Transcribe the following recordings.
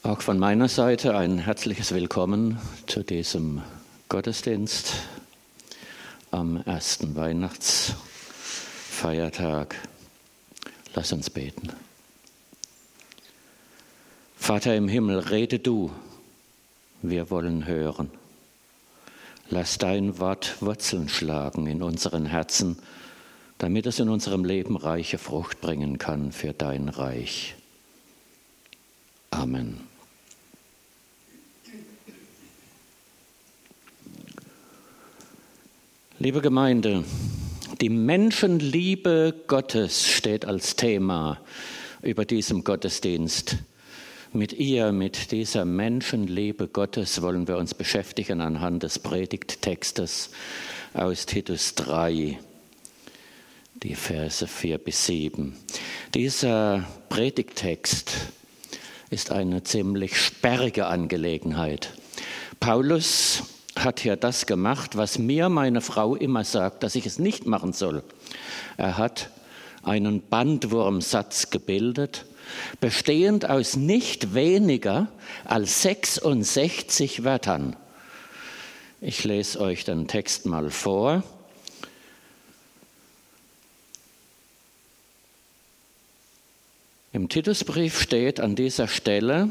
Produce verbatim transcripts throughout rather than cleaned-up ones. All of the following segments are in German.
Auch von meiner Seite ein herzliches Willkommen zu diesem Gottesdienst am ersten Weihnachtsfeiertag. Lass uns beten. Vater im Himmel, rede du, wir wollen hören. Lass dein Wort Wurzeln schlagen in unseren Herzen, damit es in unserem Leben reiche Frucht bringen kann für dein Reich. Amen. Liebe Gemeinde, die Menschenliebe Gottes steht als Thema über diesem Gottesdienst. Mit ihr, mit dieser Menschenliebe Gottes wollen wir uns beschäftigen anhand des Predigttextes aus Titus drei, die Verse vier bis sieben. Dieser Predigttext ist eine ziemlich sperrige Angelegenheit. Paulus hat hier das gemacht, was mir meine Frau immer sagt, dass ich es nicht machen soll. Er hat einen Bandwurmsatz gebildet, bestehend aus nicht weniger als sechsundsechzig Wörtern. Ich lese euch den Text mal vor. Im Titusbrief steht an dieser Stelle,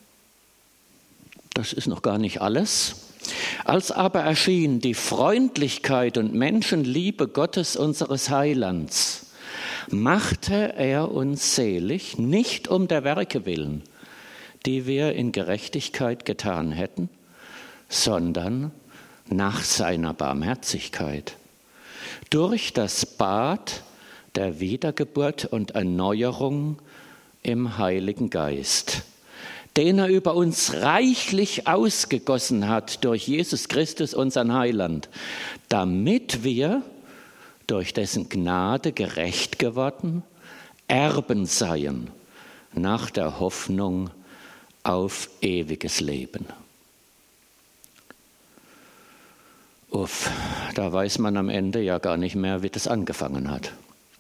das ist noch gar nicht alles, als aber erschien die Freundlichkeit und Menschenliebe Gottes unseres Heilands, machte er uns selig, nicht um der Werke willen, die wir in Gerechtigkeit getan hätten, sondern nach seiner Barmherzigkeit, durch das Bad der Wiedergeburt und Erneuerung im Heiligen Geist, den er über uns reichlich ausgegossen hat durch Jesus Christus, unseren Heiland, damit wir durch dessen Gnade gerecht geworden, Erben seien nach der Hoffnung auf ewiges Leben. Uff, da weiß man am Ende ja gar nicht mehr, wie das angefangen hat.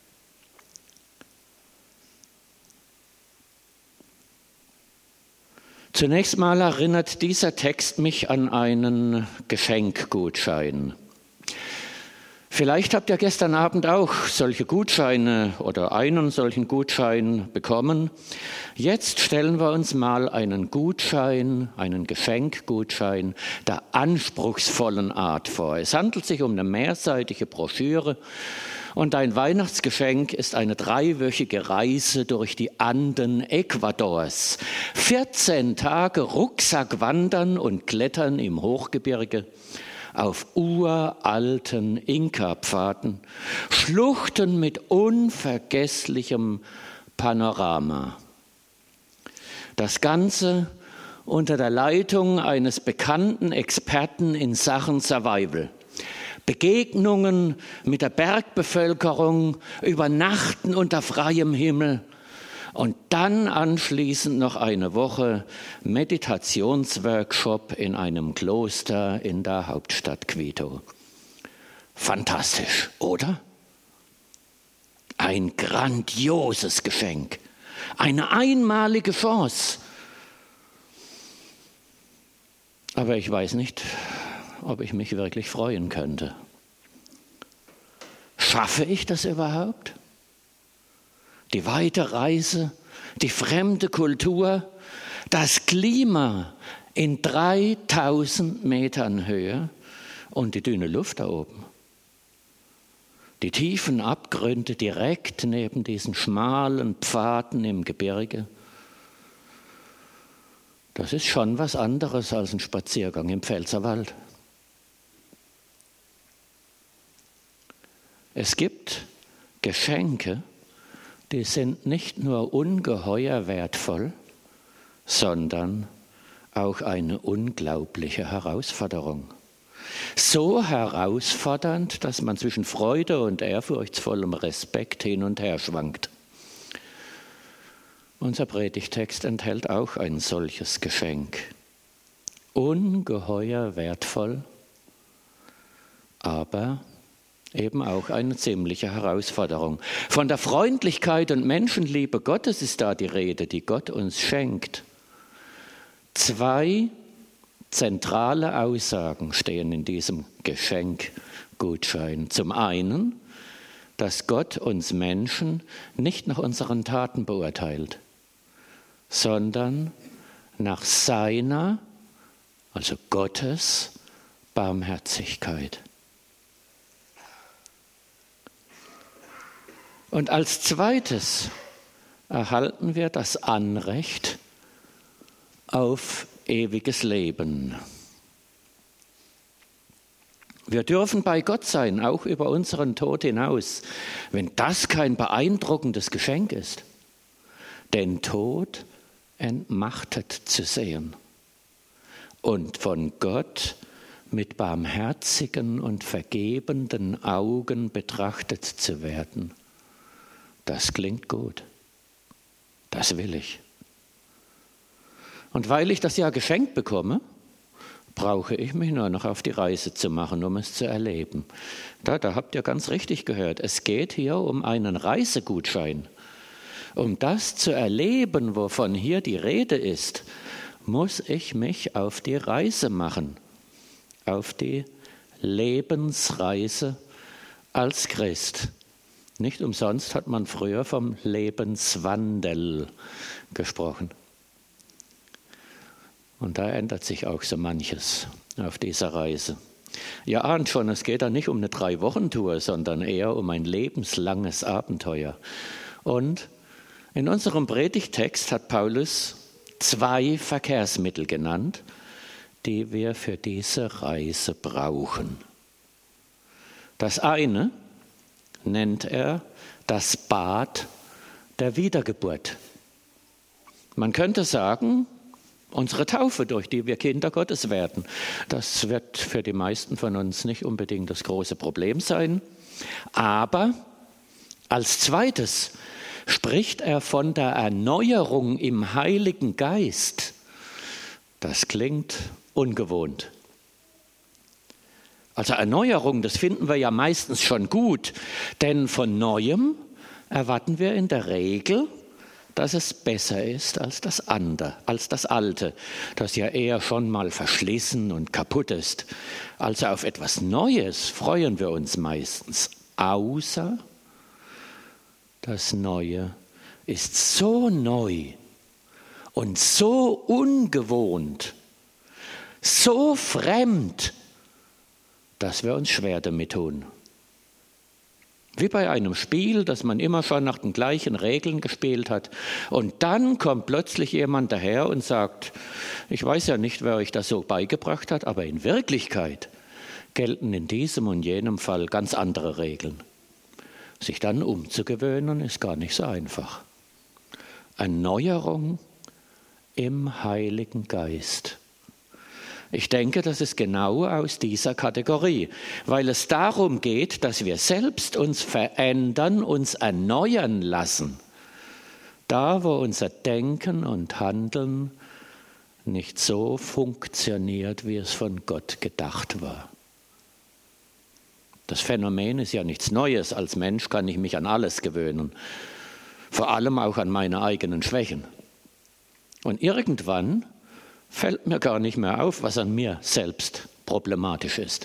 Zunächst mal erinnert dieser Text mich an einen Geschenkgutschein. Vielleicht habt ihr gestern Abend auch solche Gutscheine oder einen solchen Gutschein bekommen. Jetzt stellen wir uns mal einen Gutschein, einen Geschenkgutschein der anspruchsvollen Art vor. Es handelt sich um eine mehrseitige Broschüre. Und ein Weihnachtsgeschenk ist eine dreiwöchige Reise durch die Anden Ecuadors. vierzehn Tage Rucksack wandern und klettern im Hochgebirge auf uralten Inka-Pfaden, Schluchten mit unvergesslichem Panorama. Das Ganze unter der Leitung eines bekannten Experten in Sachen Survival. Begegnungen mit der Bergbevölkerung, Übernachten unter freiem Himmel und dann anschließend noch eine Woche Meditationsworkshop in einem Kloster in der Hauptstadt Quito. Fantastisch, oder? Ein grandioses Geschenk, eine einmalige Chance. Aber ich weiß nicht, ob ich mich wirklich freuen könnte. Schaffe ich das überhaupt? Die weite Reise, die fremde Kultur, das Klima in dreitausend Metern Höhe und die dünne Luft da oben. Die tiefen Abgründe direkt neben diesen schmalen Pfaden im Gebirge. Das ist schon was anderes als ein Spaziergang im Pfälzerwald. Es gibt Geschenke, die sind nicht nur ungeheuer wertvoll, sondern auch eine unglaubliche Herausforderung. So herausfordernd, dass man zwischen Freude und ehrfurchtsvollem Respekt hin und her schwankt. Unser Predigtext enthält auch ein solches Geschenk. Ungeheuer wertvoll, aber eben auch eine ziemliche Herausforderung. Von der Freundlichkeit und Menschenliebe Gottes ist da die Rede, die Gott uns schenkt. Zwei zentrale Aussagen stehen in diesem Geschenkgutschein. Zum einen, dass Gott uns Menschen nicht nach unseren Taten beurteilt, sondern nach seiner, also Gottes, Barmherzigkeit. Und als zweites erhalten wir das Anrecht auf ewiges Leben. Wir dürfen bei Gott sein, auch über unseren Tod hinaus, wenn das kein beeindruckendes Geschenk ist. Den Tod entmachtet zu sehen und von Gott mit barmherzigen und vergebenden Augen betrachtet zu werden. Das klingt gut. Das will ich. Und weil ich das ja geschenkt bekomme, brauche ich mich nur noch auf die Reise zu machen, um es zu erleben. Da, da habt ihr ganz richtig gehört. Es geht hier um einen Reisegutschein. Um das zu erleben, wovon hier die Rede ist, muss ich mich auf die Reise machen. Auf die Lebensreise als Christ. Nicht umsonst hat man früher vom Lebenswandel gesprochen. Und da ändert sich auch so manches auf dieser Reise. Ihr ahnt schon, es geht da nicht um eine Drei-Wochen-Tour, sondern eher um ein lebenslanges Abenteuer. Und in unserem Predigtext hat Paulus zwei Verkehrsmittel genannt, die wir für diese Reise brauchen. Das eine nennt er das Bad der Wiedergeburt. Man könnte sagen, unsere Taufe, durch die wir Kinder Gottes werden. Das wird für die meisten von uns nicht unbedingt das große Problem sein. Aber als zweites spricht er von der Erneuerung im Heiligen Geist. Das klingt ungewohnt. Also Erneuerung, das finden wir ja meistens schon gut, denn von Neuem erwarten wir in der Regel, dass es besser ist als das andere, als das Alte, das ja eher schon mal verschlissen und kaputt ist. Also auf etwas Neues freuen wir uns meistens, außer das Neue ist so neu und so ungewohnt, so fremd, dass wir uns schwer damit tun. Wie bei einem Spiel, das man immer schon nach den gleichen Regeln gespielt hat. Und dann kommt plötzlich jemand daher und sagt, ich weiß ja nicht, wer euch das so beigebracht hat, aber in Wirklichkeit gelten in diesem und jenem Fall ganz andere Regeln. Sich dann umzugewöhnen, ist gar nicht so einfach. Erneuerung im Heiligen Geist. Ich denke, das ist genau aus dieser Kategorie, weil es darum geht, dass wir selbst uns verändern, uns erneuern lassen. Da, wo unser Denken und Handeln nicht so funktioniert, wie es von Gott gedacht war. Das Phänomen ist ja nichts Neues. Als Mensch kann ich mich an alles gewöhnen, vor allem auch an meine eigenen Schwächen. Und irgendwann fällt mir gar nicht mehr auf, was an mir selbst problematisch ist.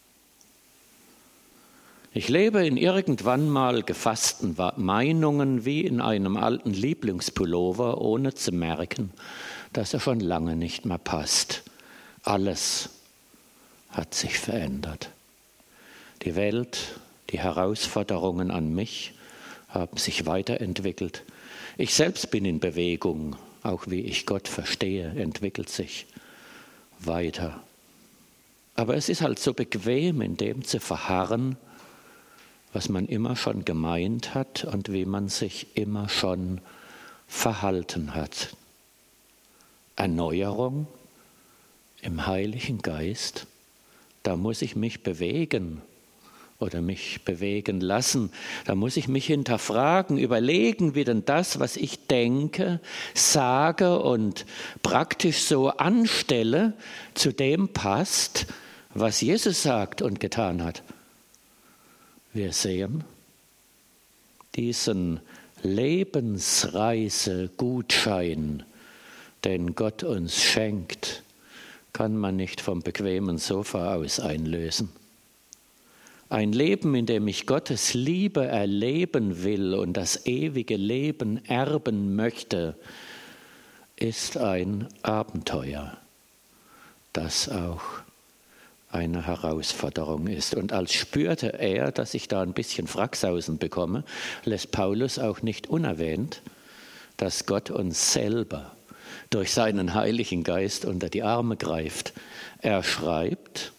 Ich lebe in irgendwann mal gefassten Meinungen wie in einem alten Lieblingspullover, ohne zu merken, dass er schon lange nicht mehr passt. Alles hat sich verändert. Die Welt, die Herausforderungen an mich haben sich weiterentwickelt. Ich selbst bin in Bewegung. Auch wie ich Gott verstehe, entwickelt sich weiter. Aber es ist halt so bequem, in dem zu verharren, was man immer schon gemeint hat und wie man sich immer schon verhalten hat. Erneuerung im Heiligen Geist, da muss ich mich bewegen. Oder mich bewegen lassen. Da muss ich mich hinterfragen, überlegen, wie denn das, was ich denke, sage und praktisch so anstelle, zu dem passt, was Jesus sagt und getan hat. Wir sehen diesen Lebensreise-Gutschein, den Gott uns schenkt, kann man nicht vom bequemen Sofa aus einlösen. Ein Leben, in dem ich Gottes Liebe erleben will und das ewige Leben erben möchte, ist ein Abenteuer, das auch eine Herausforderung ist. Und als spürte er, dass ich da ein bisschen Fracksausen bekomme, lässt Paulus auch nicht unerwähnt, dass Gott uns selber durch seinen Heiligen Geist unter die Arme greift. Er schreibt,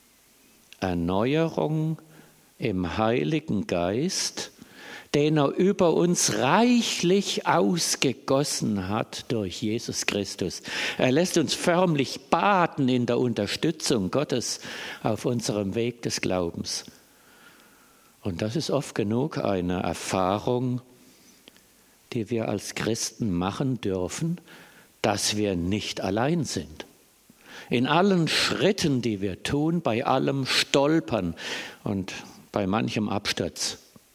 Erneuerung im Heiligen Geist, den er über uns reichlich ausgegossen hat durch Jesus Christus. Er lässt uns förmlich baden in der Unterstützung Gottes auf unserem Weg des Glaubens. Und das ist oft genug eine Erfahrung, die wir als Christen machen dürfen, dass wir nicht allein sind. In allen Schritten, die wir tun, bei allem Stolpern und bei manchem Absturz,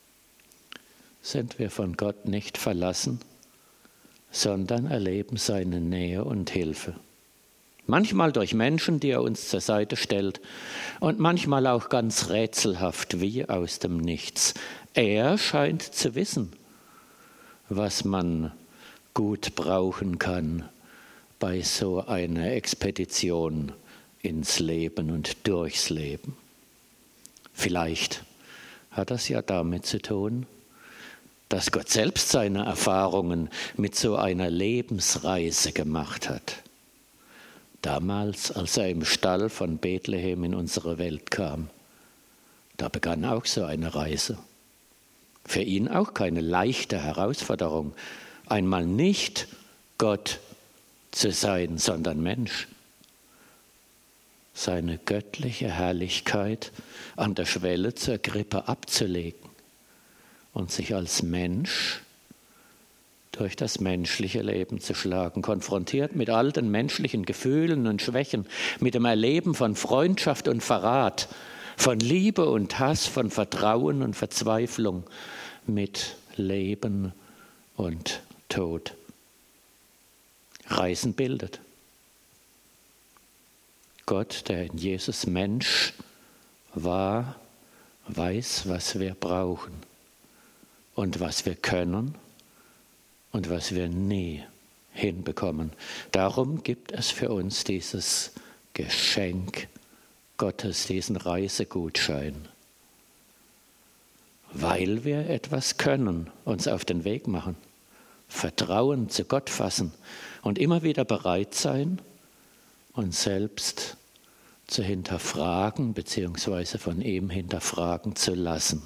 sind wir von Gott nicht verlassen, sondern erleben seine Nähe und Hilfe. Manchmal durch Menschen, die er uns zur Seite stellt, und manchmal auch ganz rätselhaft wie aus dem Nichts. Er scheint zu wissen, was man gut brauchen kann bei so einer Expedition ins Leben und durchs Leben. Vielleicht hat das ja damit zu tun, dass Gott selbst seine Erfahrungen mit so einer Lebensreise gemacht hat. Damals, als er im Stall von Bethlehem in unsere Welt kam, da begann auch so eine Reise. Für ihn auch keine leichte Herausforderung, einmal nicht Gott zu sein, sondern Mensch. Seine göttliche Herrlichkeit an der Schwelle zur Krippe abzulegen und sich als Mensch durch das menschliche Leben zu schlagen, konfrontiert mit all den menschlichen Gefühlen und Schwächen, mit dem Erleben von Freundschaft und Verrat, von Liebe und Hass, von Vertrauen und Verzweiflung, mit Leben und Tod. Reisen bildet. Gott, der in Jesus Mensch war, weiß, was wir brauchen und was wir können und was wir nie hinbekommen. Darum gibt es für uns dieses Geschenk Gottes, diesen Reisegutschein. Weil wir etwas können, uns auf den Weg machen, Vertrauen zu Gott fassen und immer wieder bereit sein, uns selbst zu hinterfragen bzw. von ihm hinterfragen zu lassen.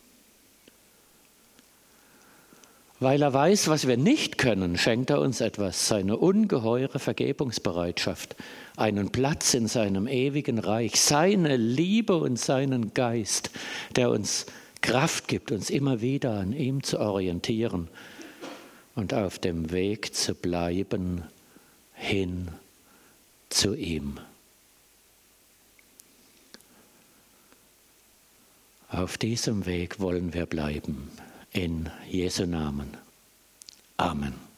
Weil er weiß, was wir nicht können, schenkt er uns etwas, seine ungeheure Vergebungsbereitschaft, einen Platz in seinem ewigen Reich, seine Liebe und seinen Geist, der uns Kraft gibt, uns immer wieder an ihm zu orientieren und auf dem Weg zu bleiben hin zu ihm. Auf diesem Weg wollen wir bleiben. In Jesu Namen. Amen.